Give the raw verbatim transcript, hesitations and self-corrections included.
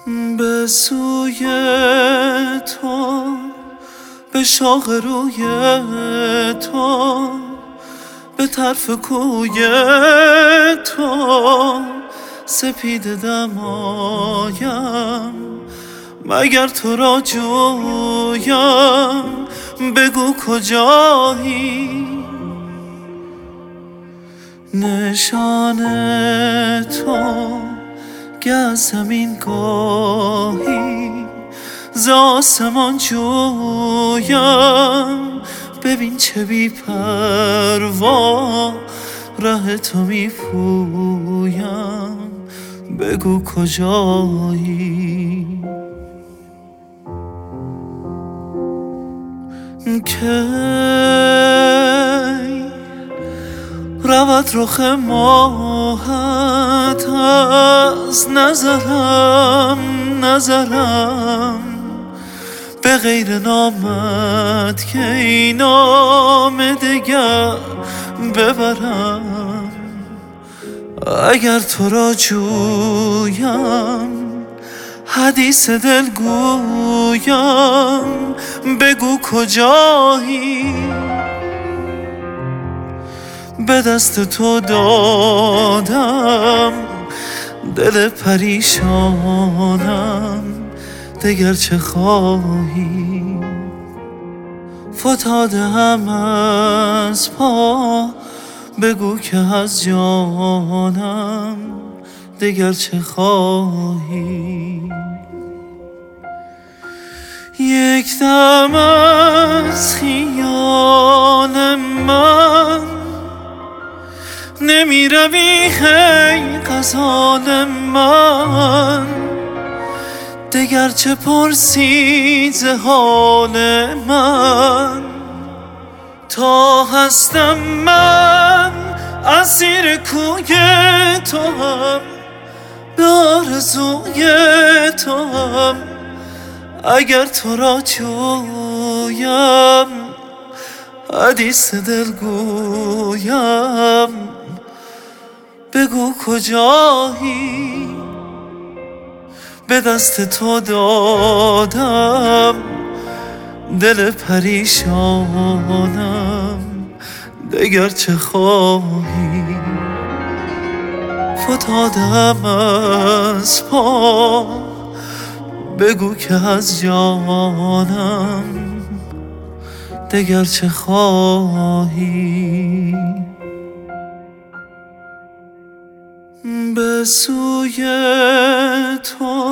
به سوی تو، به شاخ روی تو، به طرف کوی تو سپیده دمایم. مگر تو را جویم، بگو کجایی؟ نشان تو گه زمین گاهی ز آسمان جویم. ببین چه بی پروا ره تو می پویم، بگو کجایی؟ کی رود رخ ماهت از نظرم نظرم، به غیر نامت که این نام دگر ببرم. اگر تو را جویم، حدیث دل گویم، بگو کجایی؟ به دست تو دادم دل پریشانم، دگر چه خواهی؟ فتاده هم از پا، بگو که از جانم دگر چه خواهی؟ یک دم از خیال من نمی روی هی غزال من، دگر چه پرسی ز حال من؟ تا هستم من اسیر کوی تو هم، به آرزوی تو هم. اگر تو را جویم، حدیث دل گویم، بگو کجایی؟ به دست تو دادم دل پریشانم، دگر چه خواهی؟ فتادم از پا، بگو که از جانم دگر چه خواهی؟ به سوی تو،